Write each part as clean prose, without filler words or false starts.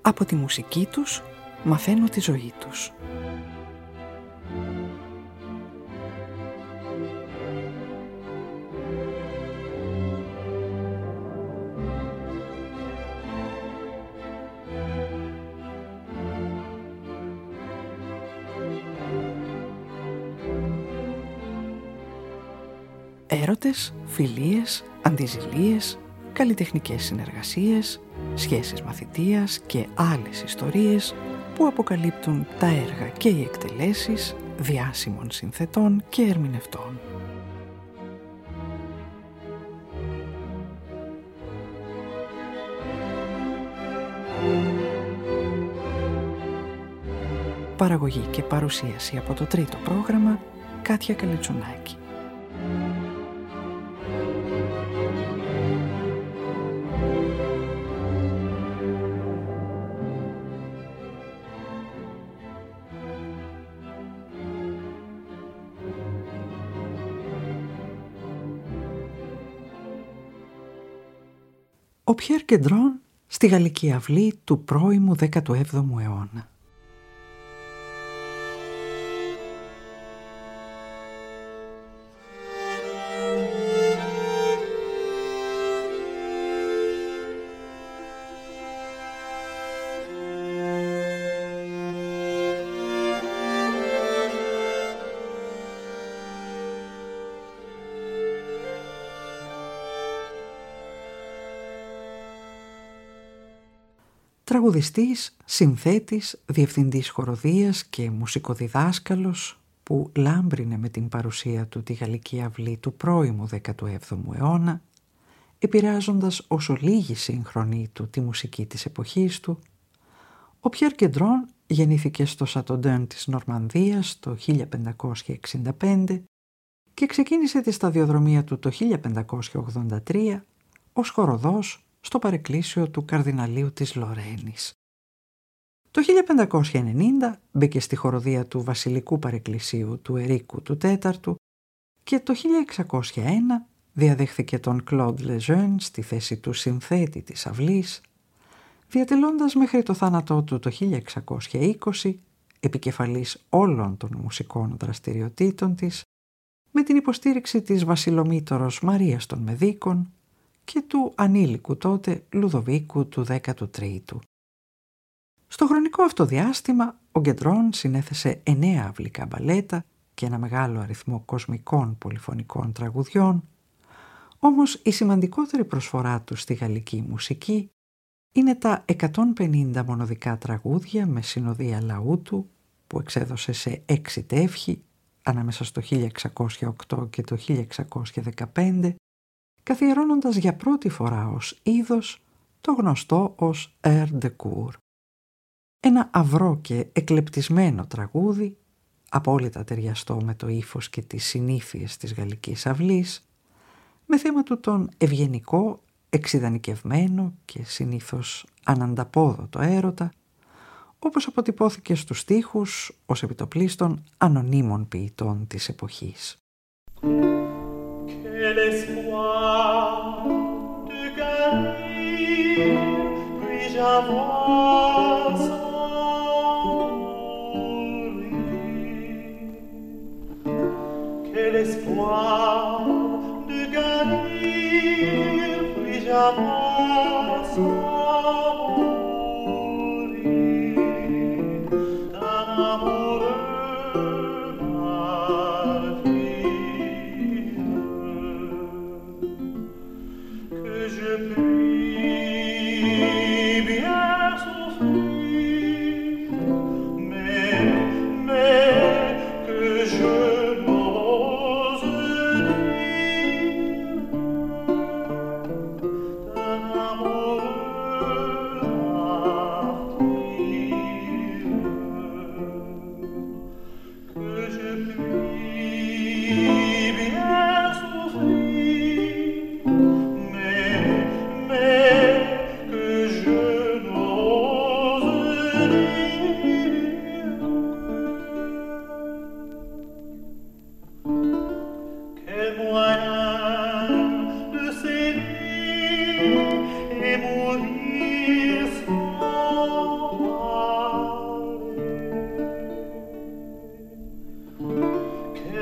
Από τη μουσική τους μαθαίνω τη ζωή τους. Έρωτες, φιλίες, αντιζηλίες, καλλιτεχνικές συνεργασίες, σχέσεις μαθητείας και άλλες ιστορίες που αποκαλύπτουν τα έργα και οι εκτελέσεις διάσημων συνθετών και ερμηνευτών. Παραγωγή και παρουσίαση από το τρίτο πρόγραμμα, Κάτια Καλιτσουνάκη. Ο Πιέρ Γκεντρόν στη Γαλλική Αυλή του πρώιμου 17ου αιώνα. Τραγουδιστής, συνθέτης, διευθυντής χοροδίας και μουσικοδιδάσκαλος που λάμπρινε με την παρουσία του τη Γαλλική Αυλή του πρώιμου 17ου αιώνα, επηρεάζοντας όσο λίγοι σύγχρονοι του τη μουσική της εποχής του, ο Πιέρ Γκεντρόν γεννήθηκε στο Σατοντέν της Νορμανδίας το 1565 και ξεκίνησε τη σταδιοδρομία του το 1583 ως χοροδός στο παρεκκλήσιο του καρδιναλίου της Λορένης. Το 1590 μπήκε στη χοροδία του βασιλικού παρεκκλησίου του Ερίκου του Τέταρτου και το 1601 διαδέχθηκε τον Κλοντ Λεζέν στη θέση του συνθέτη της αυλής, διατελώντας μέχρι το θάνατό του το 1620 επικεφαλής όλων των μουσικών δραστηριοτήτων της, με την υποστήριξη της βασιλομήτωρος Μαρίας των Μεδίκων και του ανήλικου τότε Λουδοβίκου του 13ου. Στο χρονικό αυτό διάστημα, ο Γκεντρόν συνέθεσε 9 αυλικά μπαλέτα και ένα μεγάλο αριθμό κοσμικών πολυφωνικών τραγουδιών, όμως η σημαντικότερη προσφορά του στη γαλλική μουσική είναι τα 150 μονοδικά τραγούδια με συνοδεία λαού του που εξέδωσε σε 6 τεύχη ανάμεσα στο 1608 και το 1615, καθιερώνοντας για πρώτη φορά ως είδος το γνωστό ως air de cour. Ένα αυρό και εκλεπτισμένο τραγούδι, απόλυτα ταιριαστό με το ύφος και τις συνήθειες της Γαλλικής Αυλής, με θέμα του τον ευγενικό, εξειδανικευμένο και συνήθως ανανταπόδοτο έρωτα, όπως αποτυπώθηκε στους στίχους ως επιτοπλίστων ανωνύμων ποιητών της εποχής.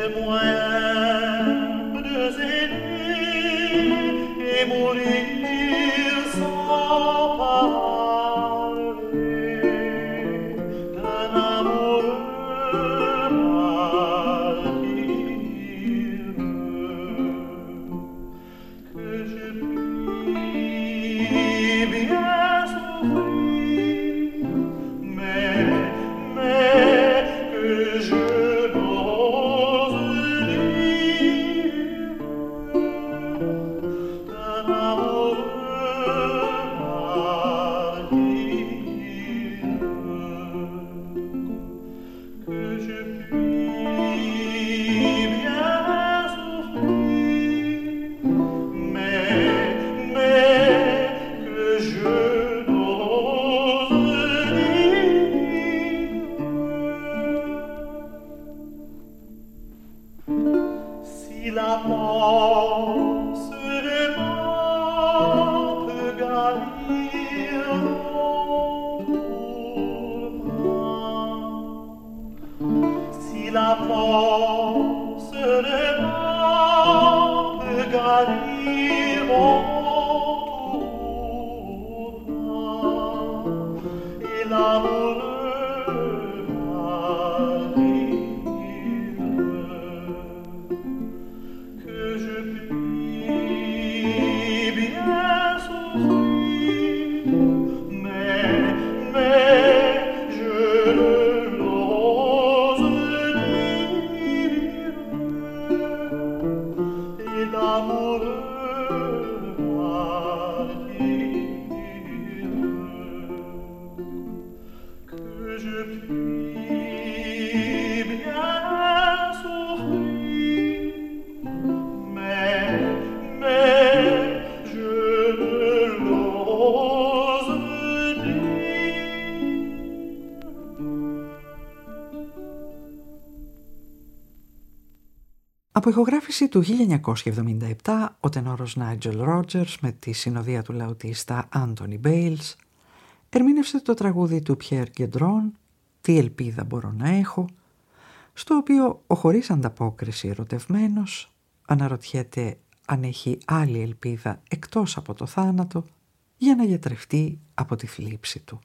Από ηχογράφηση του 1977, ο τενόρος Νάιτζελ Ρότζερς με τη συνοδεία του λαουτίστα Άντονι Μπέιλς ερμήνευσε το τραγούδι του Πιέρ Γκεντρόν «Τι ελπίδα μπορώ να έχω», στο οποίο ο χωρίς ανταπόκριση ερωτευμένος αναρωτιέται αν έχει άλλη ελπίδα εκτός από το θάνατο για να γιατρευτεί από τη θλίψη του.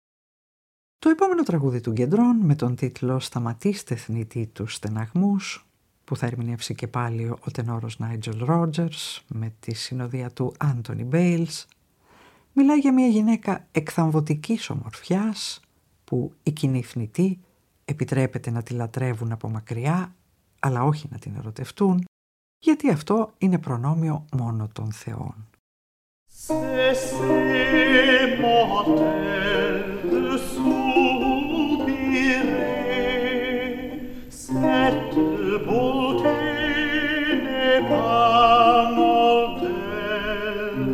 Το επόμενο τραγούδι του Γκεντρόν με τον τίτλο «Σταματήστε θνητοί τους στεναγμούς», που θα ερμηνεύσει και πάλι ο τενόρος Νάιτζελ Ρότζερς με τη συνοδεία του Άντονι Μπέιλς, μιλάει για μια γυναίκα εκθαμβωτικής ομορφιάς που οι κοινοί θνητοί επιτρέπεται να τη λατρεύουν από μακριά, αλλά όχι να την ερωτευτούν, γιατί αυτό είναι προνόμιο μόνο των θεών. Cette beauté n'est pas mortelle.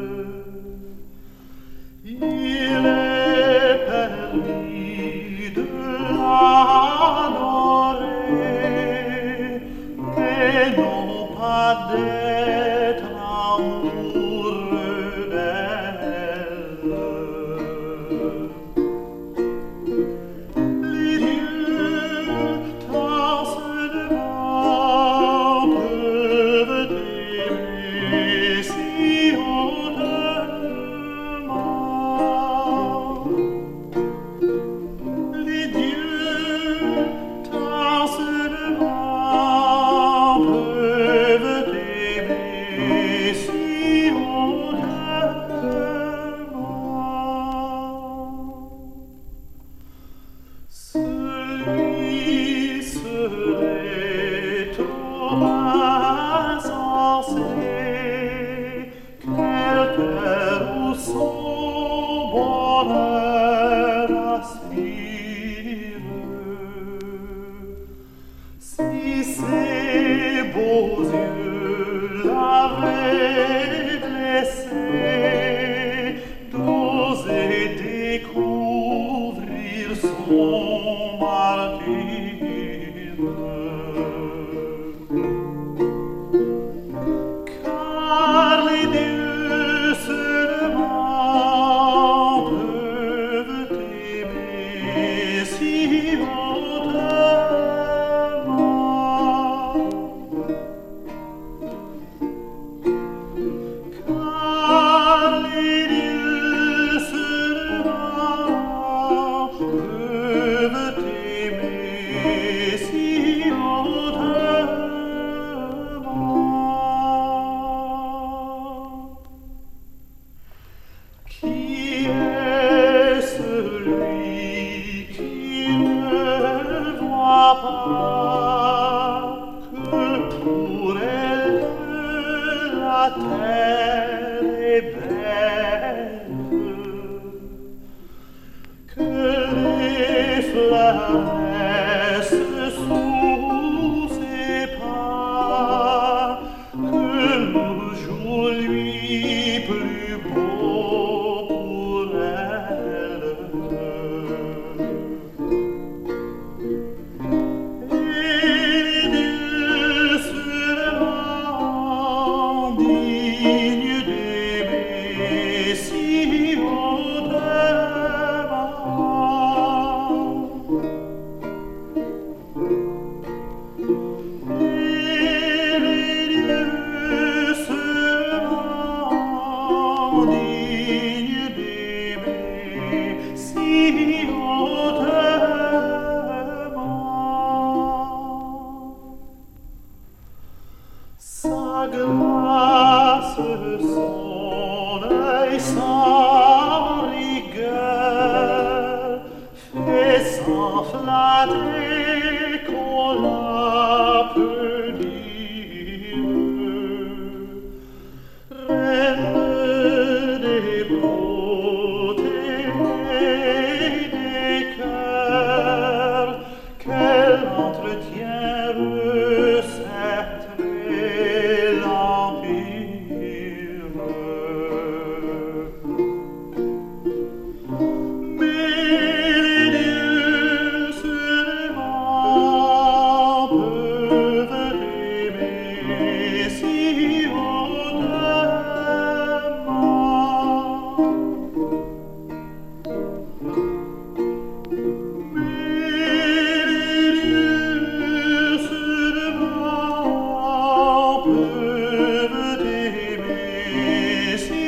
Il est permis de l'adorer, mais non pas d'être amoureux d'elle. Les dieux si hautement terre est belle, que les fleurs naissent sous ses pas, que le jour lui plus beau pour elle. Et Dieu sera digne d'aimer si sa grâce, son œil sans rigueur, fait s'enflatter qu'on la peut dire. Reine des beautés et des cœurs, qu'elle entretient recette l'empire. Mais les dieux seulement peuvent aimer si hautement. Mais les dieux seulement peuvent aimer si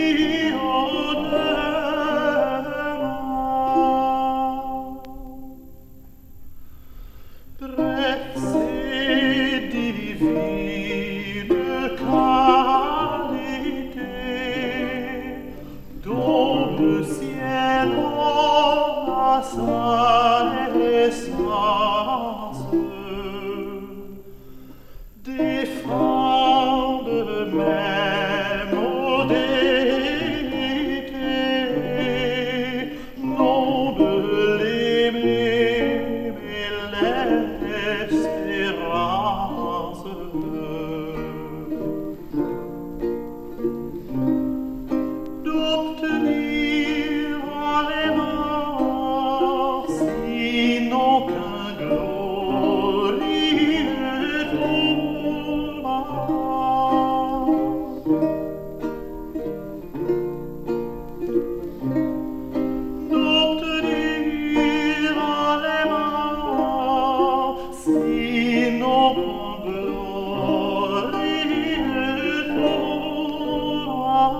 hautement. Bref, c'est divine qualité dont le ciel a sa essence, défendent même modérité, non de l'aimer, mais l'espérance. D'obtenir en l'aimant, sinon qu'un glorieux tourment. D'obtenir en l'aimant, sinon qu'un glorieux tourment.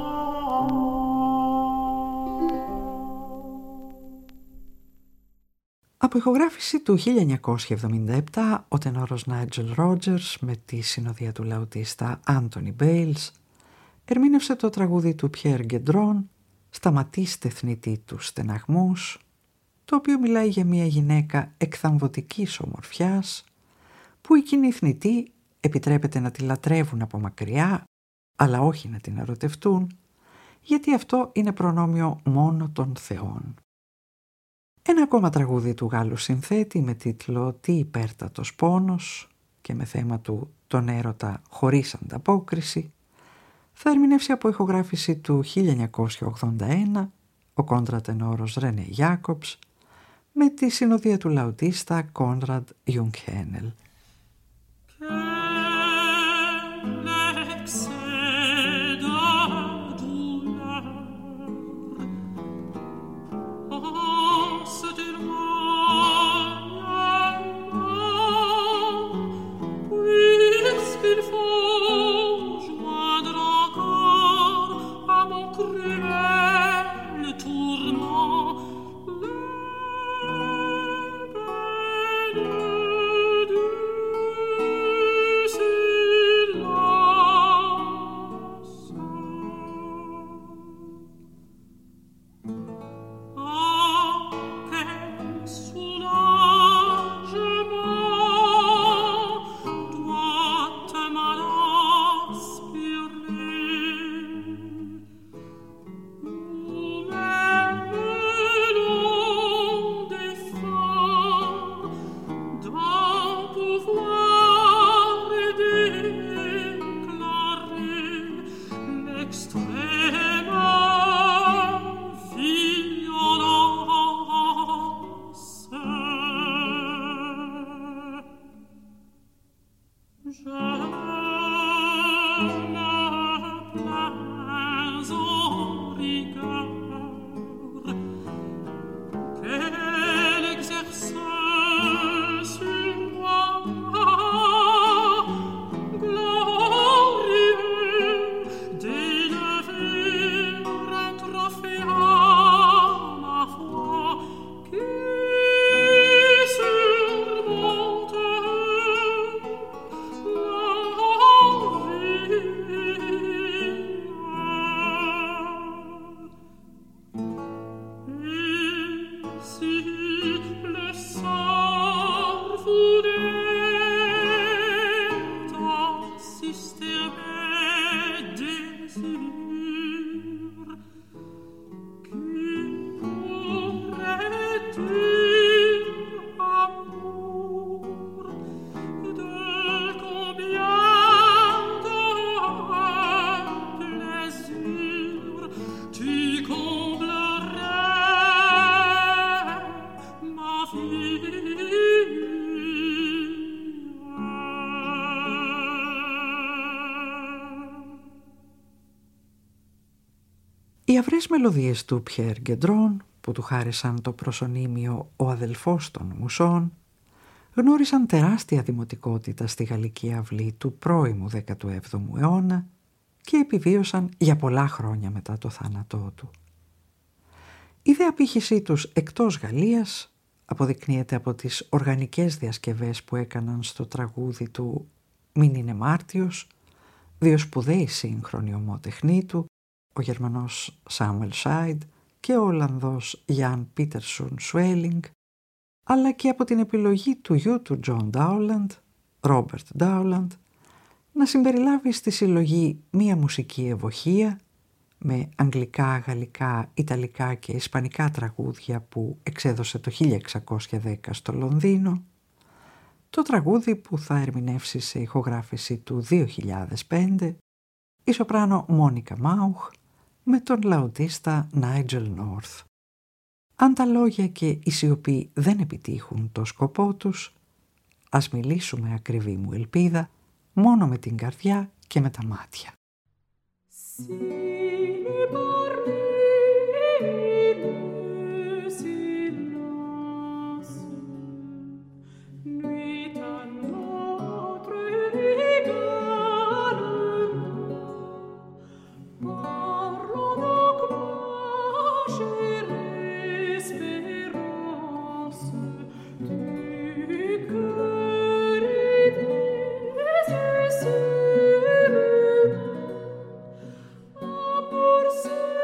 Από ηχογράφηση του 1977, ο τενόρος Νάιτζελ Ρότζερς με τη συνοδεία του λαουτίστα Άντονι Μπέιλς ερμήνευσε το τραγούδι του Πιέρ Γκεντρόν «Σταματήστε θνητοί τους στεναγμούς», το οποίο μιλάει για μια γυναίκα εκθαμβωτικής ομορφιάς που οι κοινοί θνητοί επιτρέπεται να τη λατρεύουν από μακριά, αλλά όχι να την ερωτευτούν, γιατί αυτό είναι προνόμιο μόνο των θεών. Ένα ακόμα τραγούδι του Γάλλου συνθέτη με τίτλο «Τι υπέρτατος πόνος» και με θέμα του τον έρωτα χωρίς ανταπόκριση θα ερμηνεύσει από ηχογράφηση του 1981 ο κόντρα-τενόρος Ρενέ Γιάκομπς με τη συνοδεία του λαουτίστα Κόνραντ Ιουγχένελ. Du Οι αυρές μελωδίες του Πιέρ Γκεντρόν, που του χάρισαν το προσωνύμιο «Ο αδελφός των μουσών», γνώρισαν τεράστια δημοτικότητα στη γαλλική αυλή του πρώιμου 17ου αιώνα και επιβίωσαν για πολλά χρόνια μετά το θάνατό του. Η δε απήχησή τους εκτός Γαλλίας αποδεικνύεται από τις οργανικές διασκευές που έκαναν στο τραγούδι του «Μην είναι Μάρτιος», δύο σπουδαίοι σύγχρονοι ομότεχνοί του, ο Γερμανός Σάμουελ Σάιντ και ο Ολλανδός Γιάν Πίτερσον Σουέλινγκ, αλλά και από την επιλογή του γιου του Τζον Ντάουλαντ, Ρόμπερτ Ντάουλαντ, να συμπεριλάβει στη συλλογή μία μουσική ευοχία με αγγλικά, γαλλικά, ιταλικά και ισπανικά τραγούδια που εξέδωσε το 1610 στο Λονδίνο, το τραγούδι που θα ερμηνεύσει σε ηχογράφηση του 2005 η σοπράνο Μόνικα Μάουχ με τον λαουτίστα Νάιτζελ Νόρθ. Αν τα λόγια και οι σιωποί δεν επιτύχουν το σκοπό τους, ας μιλήσουμε, ακριβή μου ελπίδα, μόνο με την καρδιά και με τα μάτια. Por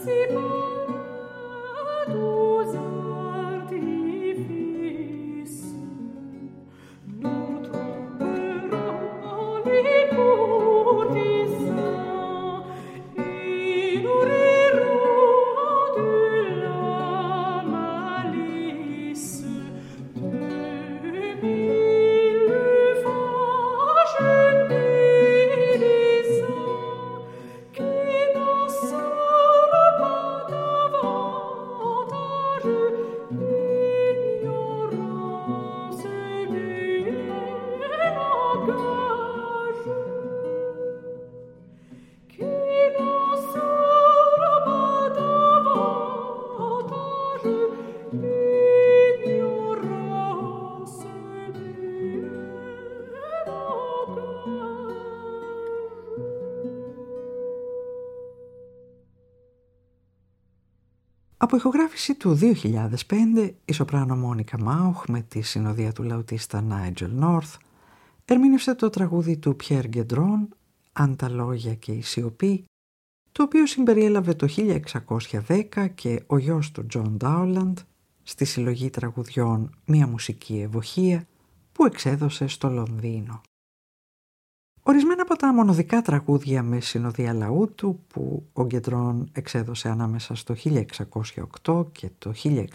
Από ηχογράφηση του 2005, η σοπράνο Μόνικα Μάουχ με τη συνοδεία του λαουτίστα Νάιτζελ Νόρθ ερμήνευσε το τραγούδι του Πιέρ Γκεντρόν «Αν τα λόγια και η σιωπή», το οποίο συμπεριέλαβε το 1610 και ο γιος του Τζον Ντάουλαντ στη συλλογή τραγουδιών «Μια μουσική ευωχία» που εξέδωσε στο Λονδίνο. Ορισμένα από τα μονοδικά τραγούδια με συνοδεία λαούτου που ο Γκεντρόν εξέδωσε ανάμεσα στο 1608 και το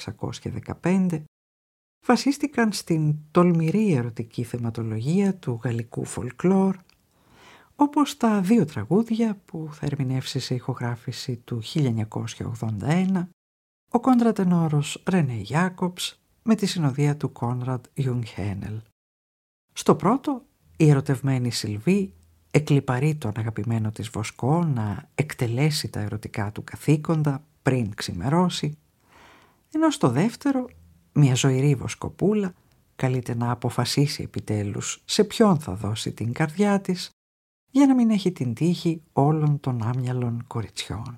1615 βασίστηκαν στην τολμηρή ερωτική θεματολογία του γαλλικού φολκλόρ, όπως τα δύο τραγούδια που θα ερμηνεύσει σε ηχογράφηση του 1981 ο κόντρατενόρος Ρενέ Γιάκοψ με τη συνοδεία του Κόνραντ Γιουγχένελ. Στο πρώτο, η ερωτευμένη Σιλβί εκλιπαρεί τον αγαπημένο της Βοσκό να εκτελέσει τα ερωτικά του καθήκοντα πριν ξημερώσει, ενώ στο δεύτερο μια ζωηρή Βοσκοπούλα καλείται να αποφασίσει επιτέλους σε ποιον θα δώσει την καρδιά της για να μην έχει την τύχη όλων των άμυαλων κοριτσιών.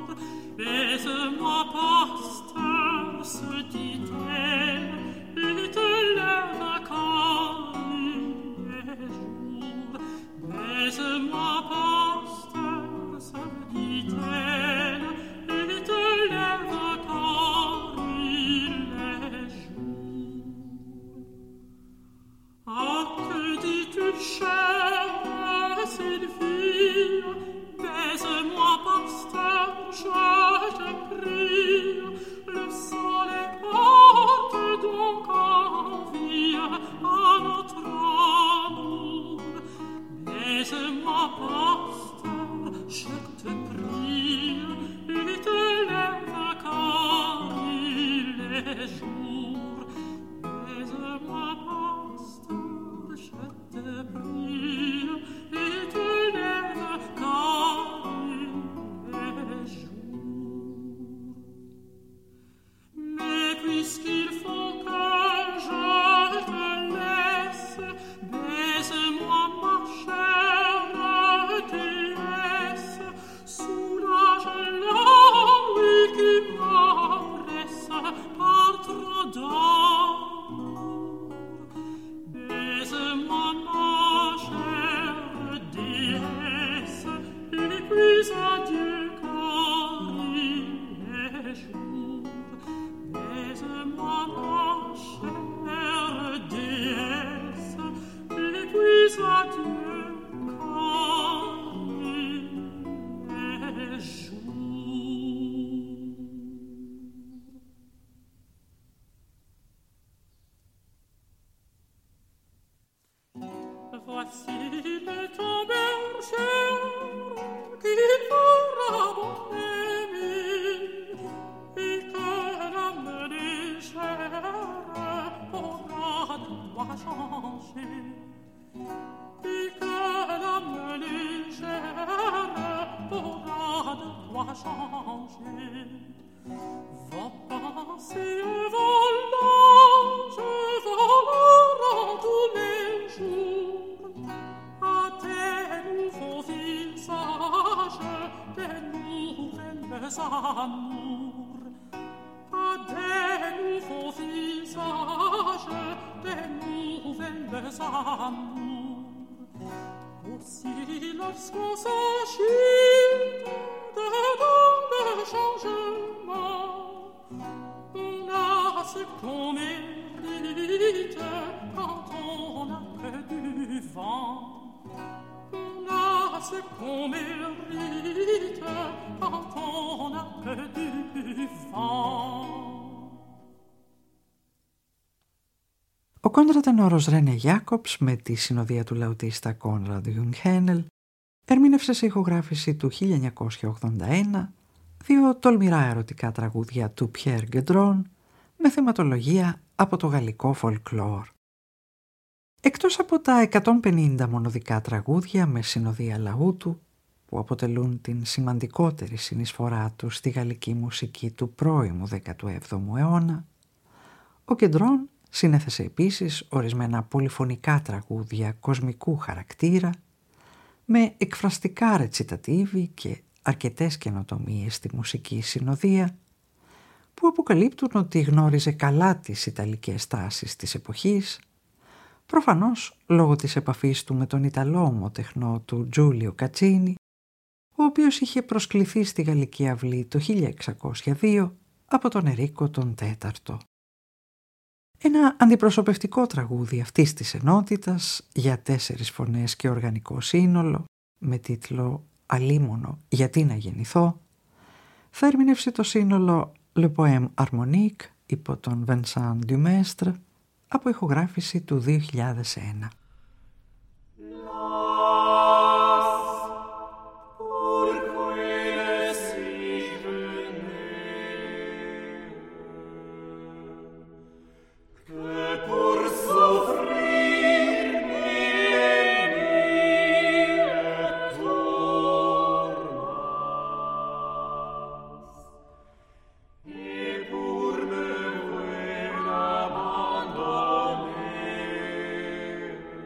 Baise-moi, pasteur, se dit-elle, et Voici le tombeur cher qui pourra m'aimer et que l'âme légère pourra de moi changer et que l'âme légère pourra de moi changer. Va passer un volage volant tous les jours à tes nouveaux visages, des nouvelles amours, à des nouveaux visages, des nouvelles amours. Aussi lorsqu'on s'agite de changement, on a ce qu'on mérite quand on a près du vent. On a ce qu'on mérite quand on a près du vent. Ο κόντρατενόρος Ρένε Γιάκοψ με τη συνοδεία του λαουτίστα Κόνραντ Γιουγχένελ ερμήνευσε σε ηχογράφηση του 1981 δύο τολμηρά ερωτικά τραγούδια του Πιέρ Γκεντρόν με θεματολογία από το γαλλικό φολκλόρ. Εκτός από τα 150 μονοδικά τραγούδια με συνοδεία λαούτου που αποτελούν την σημαντικότερη συνεισφορά του στη γαλλική μουσική του πρώιμου 17ου αιώνα, ο Γκεντρόν συνέθεσε επίσης ορισμένα πολυφωνικά τραγούδια κοσμικού χαρακτήρα με εκφραστικά ρετσιτατίβι και αρκετές καινοτομίες στη μουσική συνοδεία που αποκαλύπτουν ότι γνώριζε καλά τις ιταλικές τάσεις της εποχής, προφανώς λόγω της επαφής του με τον Ιταλό ομοτεχνό του Τζούλιο Κατσίνι, ο οποίος είχε προσκληθεί στη Γαλλική Αυλή το 1602 από τον Ερίκο τον Τέταρτο. Ένα αντιπροσωπευτικό τραγούδι αυτής της ενότητας για 4 φωνές και οργανικό σύνολο με τίτλο «Αλίμονο γιατί να γεννηθώ» θα ερμηνεύσει το σύνολο Le Poème Harmonique υπό τον Vincent Dumestre από ηχογράφηση του 2001. Abandonné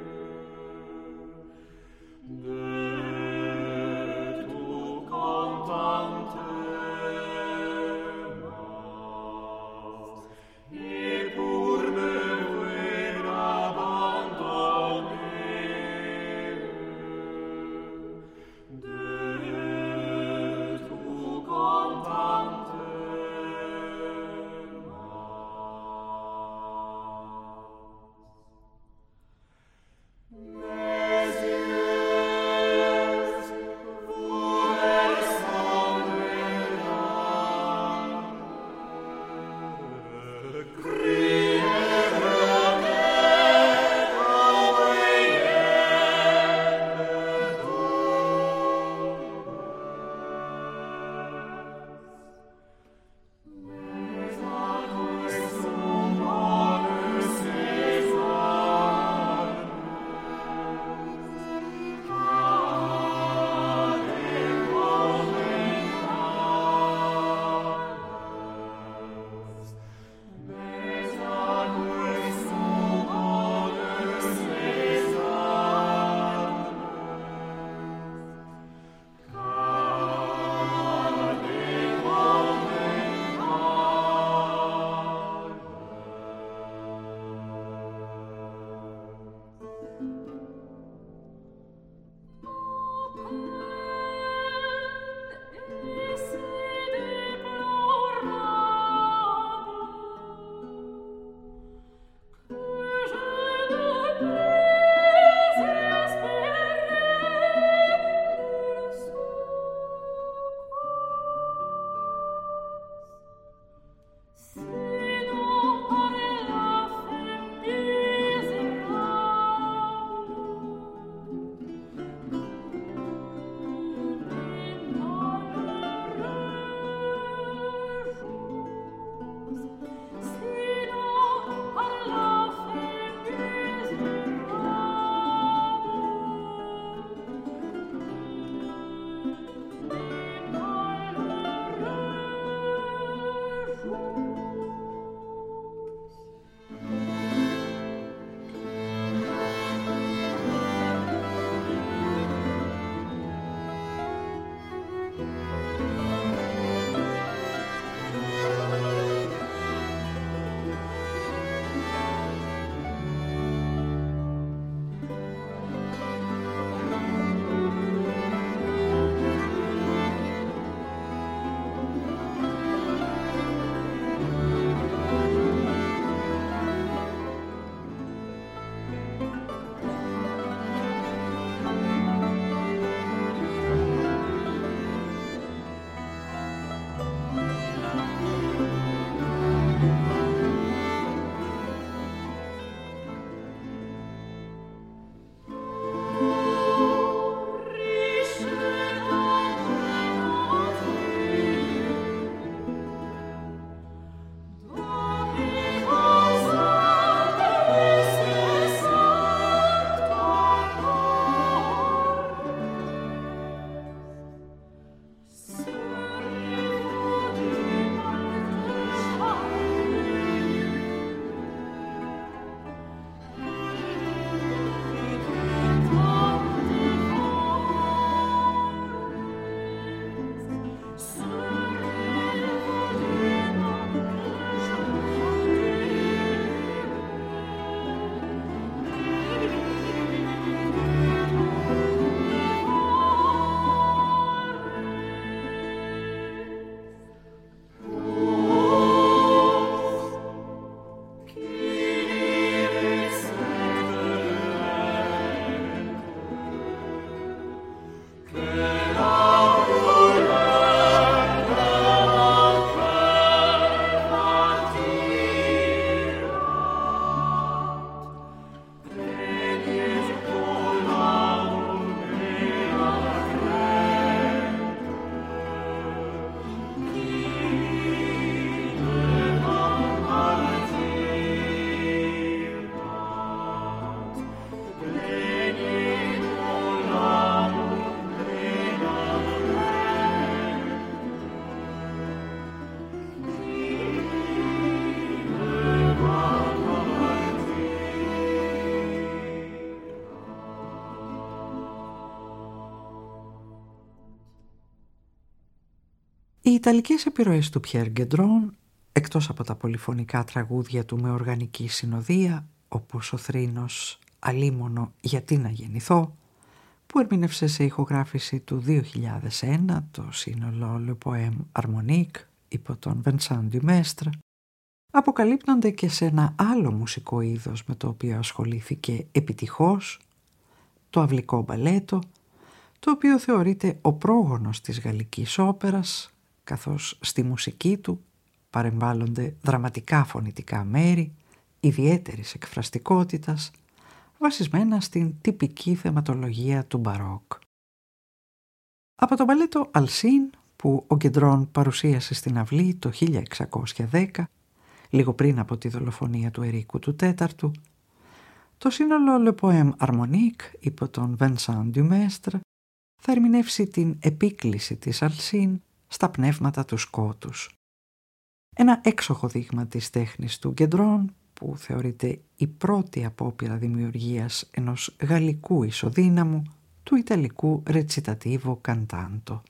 ιταλικές επιρροές του Πιέρ Γκεντρόν, εκτός από τα πολυφωνικά τραγούδια του με οργανική συνοδεία, όπως ο θρήνος «Αλίμονο γιατί να γεννηθώ», που ερμήνευσε σε ηχογράφηση του 2001 το σύνολο Le Poème Harmonique υπό τον Vincent du Mestre, αποκαλύπτονται και σε ένα άλλο μουσικό είδος με το οποίο ασχολήθηκε επιτυχώς, το αυλικό μπαλέτο, το οποίο θεωρείται ο πρόγονος της γαλλικής όπερας, καθώς στη μουσική του παρεμβάλλονται δραματικά φωνητικά μέρη ιδιαίτερης εκφραστικότητας, βασισμένα στην τυπική θεματολογία του μπαρόκ. Από το μπαλέτο Αλσίν, που ο Γκεντρόν παρουσίασε στην αυλή το 1610, λίγο πριν από τη δολοφονία του Ερίκου του Τέταρτου, το σύνολο Le Poème Harmonique υπό τον Vincent du Mestre θα ερμηνεύσει την επίκληση της Αλσίν στα πνεύματα του σκότους. Ένα έξοχο δείγμα της τέχνης του Γκεντρόν, που θεωρείται η πρώτη απόπειρα δημιουργίας ενός γαλλικού ισοδύναμου του ιταλικού recitativo cantato.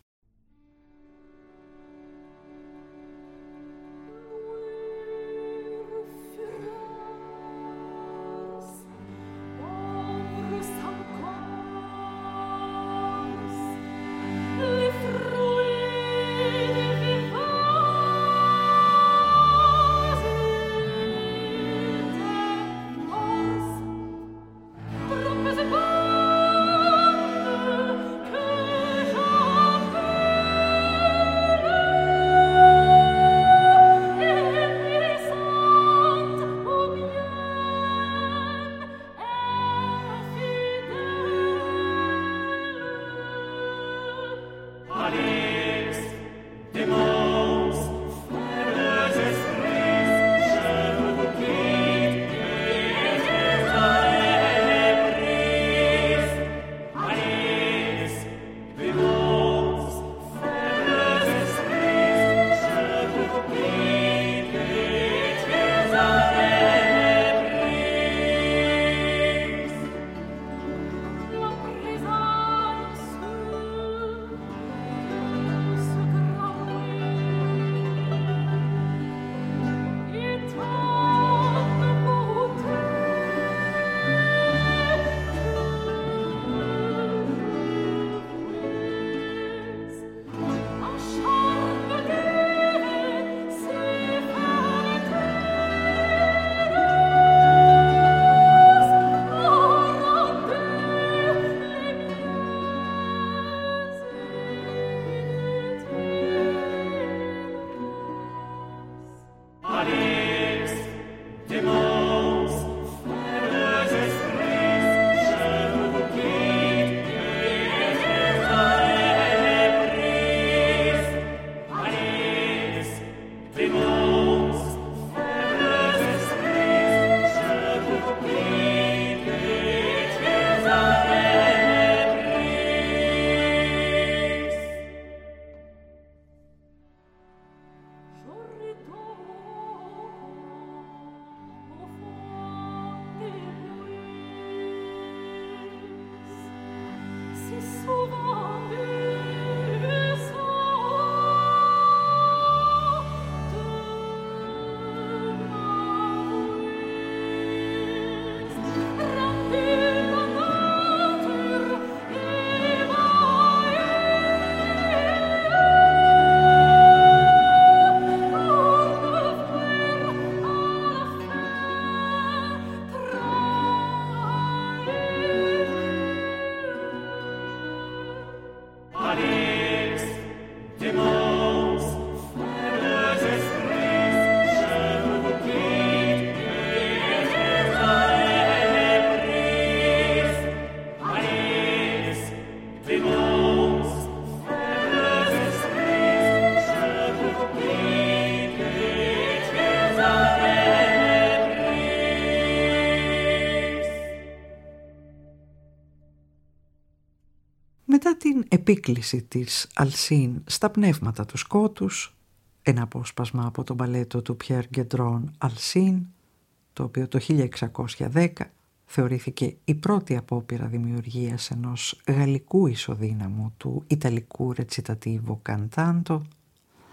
Μετά την επίκληση της Αλσίν στα πνεύματα του σκότους, ένα απόσπασμα από το μπαλέτο του Πιέρ Γκεντρόν Αλσίν, το οποίο το 1610 θεωρήθηκε η πρώτη απόπειρα δημιουργίας ενός γαλλικού ισοδύναμου του ιταλικού recitativo cantato,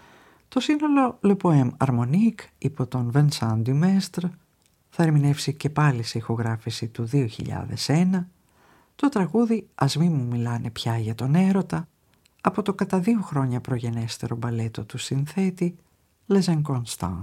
Το σύνολο Le Poème Harmonique υπό τον Vincent Dumestre θα ερμηνεύσει και πάλι σε ηχογράφηση του 2001 το τραγούδι «Ας μη μου μιλάνε πια για τον έρωτα» από το κατά 2 χρόνια προγενέστερο μπαλέτο του συνθέτη Les Inconstants.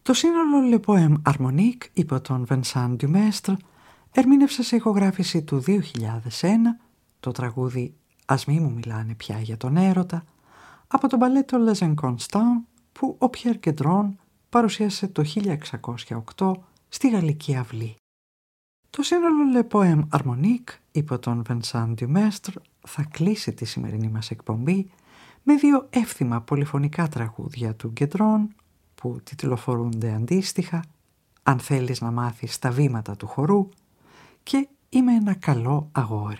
Το σύνολο Le Poème Harmonique υπό τον Vincent Dumestre ερμήνευσε σε ηχογράφηση του 2001 το τραγούδι «Ας μη μου μιλάνε πια για τον έρωτα» από το μπαλέτο Les Inconstants που ο Pierre Guédron παρουσίασε το 1608 στη Γαλλική Αυλή. Το σύνολο Le Poème Harmonique υπό τον Vincent Dumestre θα κλείσει τη σημερινή μας εκπομπή με δύο εύθυμα πολυφωνικά τραγούδια του Guédron που τιτλοφορούνται αντίστοιχα «Αν θέλεις να μάθεις τα βήματα του χορού» και «Είμαι ένα καλό αγόρι».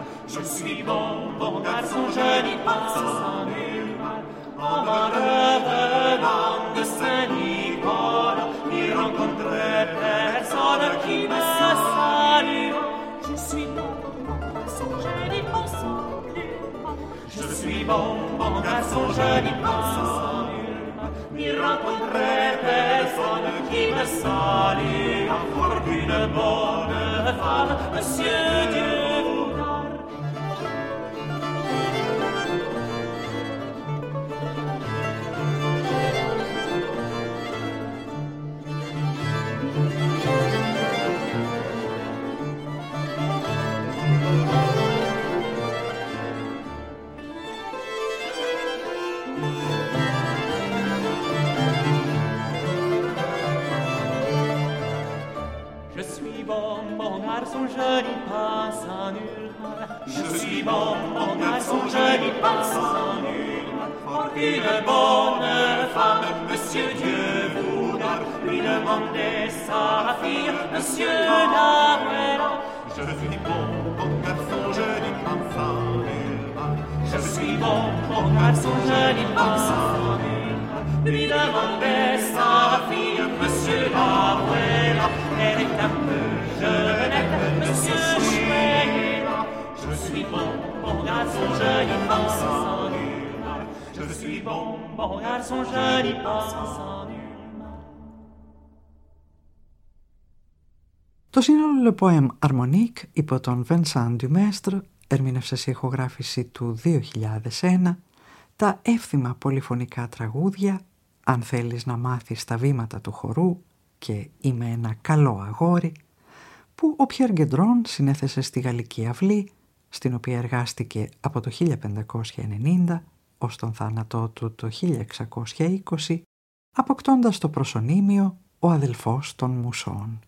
Je suis bon garçon, je n'y pense sans nul mal. En revenant de Saint-Nicolas, n'y rencontrerai personne qui me salue. Je suis bon garçon, je n'y pense plus mal. Je suis bon garçon, je n'y pense nul mal. N'y rencontrerai personne qui me salue. Pour une bonne femme, Monsieur Dieu vous garde. Je n'y pense en nul mal. Je suis bon garçon, je n'y pense en nul mal. Pour une bonne femme, Monsieur Dieu vous garde. Lui demandez sa fille, Monsieur Lamuela. Je suis bon garçon, je n'y pense en nul mal. Je suis bon garçon, je n'y pense en nul mal. Lui demandez sa fille, Monsieur Lamuela. Elle est un peu jeunette, Monsieur Chouet. Je suis bon garçon, je n'y pense en nul mal. Je suis bon garçon, je n'y pense en nul mal. Το σύνολο Le Poème Harmonique υπό τον Vincent du Mestre ερμήνευσε σε ηχογράφηση του 2001 τα εύθυμα πολυφωνικά τραγούδια «Αν θέλεις να μάθεις τα βήματα του χορού» και «Είμαι ένα καλό αγόρι», που ο Πιέρ Γκεντρόν συνέθεσε στη Γαλλική Αυλή, στην οποία εργάστηκε από το 1590 ως τον θάνατό του το 1620, αποκτώντας το προσωνύμιο «Ο αδελφός των μουσών».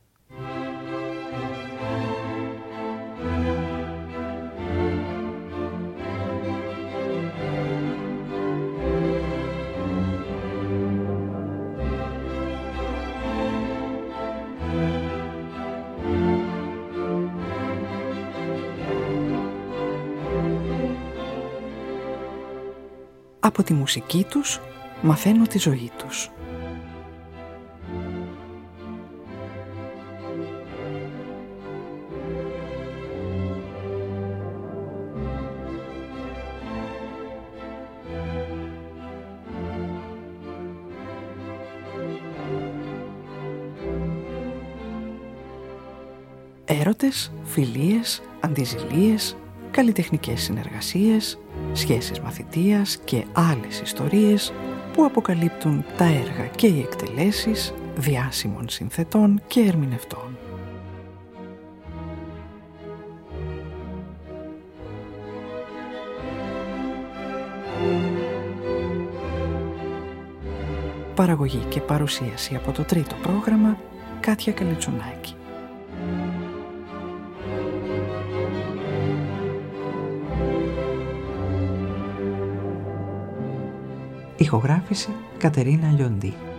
Από τη μουσική τους μαθαίνω τη ζωή τους. Έρωτες, φιλίες, αντιζηλίες, καλλιτεχνικές συνεργασίες, σχέσεις μαθητείας και άλλες ιστορίες που αποκαλύπτουν τα έργα και οι εκτελέσεις διάσημων συνθετών και ερμηνευτών. Παραγωγή και παρουσίαση από το τρίτο πρόγραμμα Κάτια Καλετσονάκη. Ηχογράφηση Κατερίνα Λιοντή.